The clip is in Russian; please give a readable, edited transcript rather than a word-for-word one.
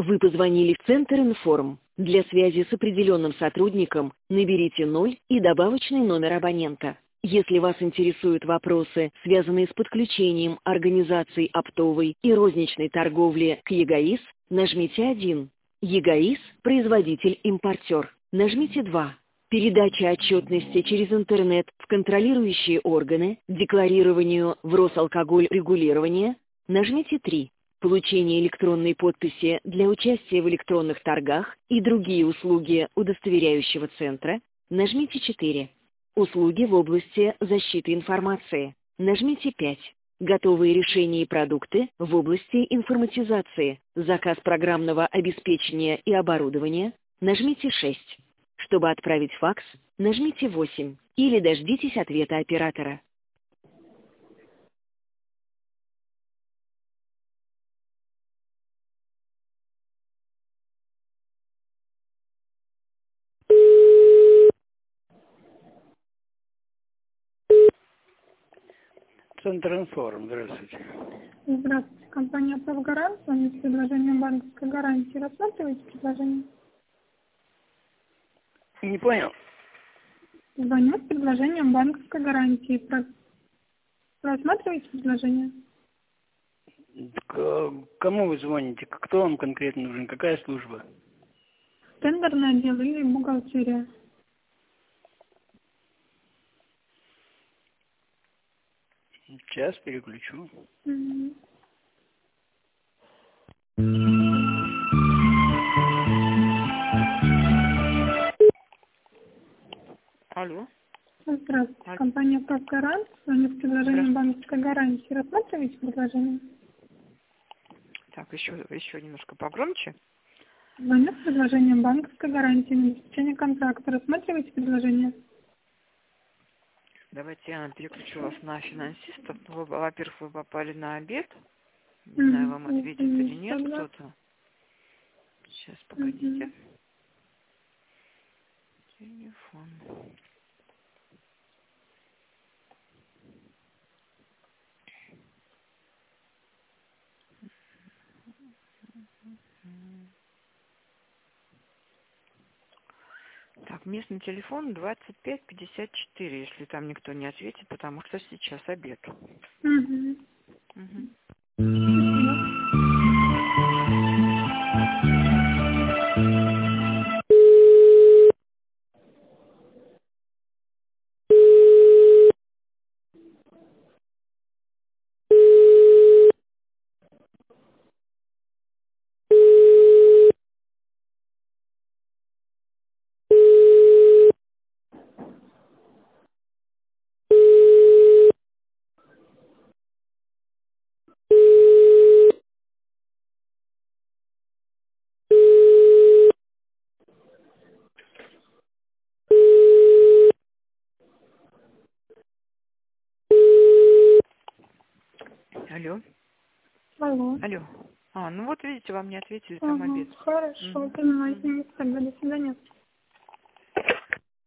Вы позвонили в Центр Информ. Для связи с определенным сотрудником наберите 0 и добавочный номер абонента. Если вас интересуют вопросы, связанные с подключением организаций оптовой и розничной торговли к ЕГАИС, нажмите 1. ЕГАИС – производитель-импортер. Нажмите 2. Передача отчетности через интернет в контролирующие органы, декларированию в Росалкоголь регулирование. Нажмите 3. Получение электронной подписи для участия в электронных торгах и другие услуги удостоверяющего центра. Нажмите 4. Услуги в области защиты информации. Нажмите 5. Готовые решения и продукты в области информатизации. Заказ программного обеспечения и оборудования. Нажмите 6. Чтобы отправить факс, нажмите 8. Или дождитесь ответа оператора. Центр Информ, здравствуйте. Здравствуйте. Компания «Правгарант». С вами с предложением банковской гарантии. Рассматриваете предложение? Не понял. Звоню с предложением банковской гарантии. Рассматриваете предложение? Кому вы звоните? Кто вам конкретно нужен? Какая служба? Тендерное отдел или бухгалтерия? Сейчас переключу. Мгм. Алло. Здравствуйте. Алло. Компания «Правгарант». С вами с предложением банковской гарантии. Рассматриваете предложение? Так, еще немножко погромче. Звоню с предложением банковской гарантии на обеспечение контракта. Рассматриваете предложение? Давайте я переключу вас на финансистов. Во-первых, вы попали на обед. Не знаю, вам ответит или нет кто-то. Сейчас, погодите. Телефон. Так, местный телефон 2554, если там никто не ответит, потому что сейчас обед. Мгм. Мгм. Алло. Алло. Алло. Ну вот видите, вам не ответили, там обед. Хорошо, понимаю. Извините, тогда до свидания.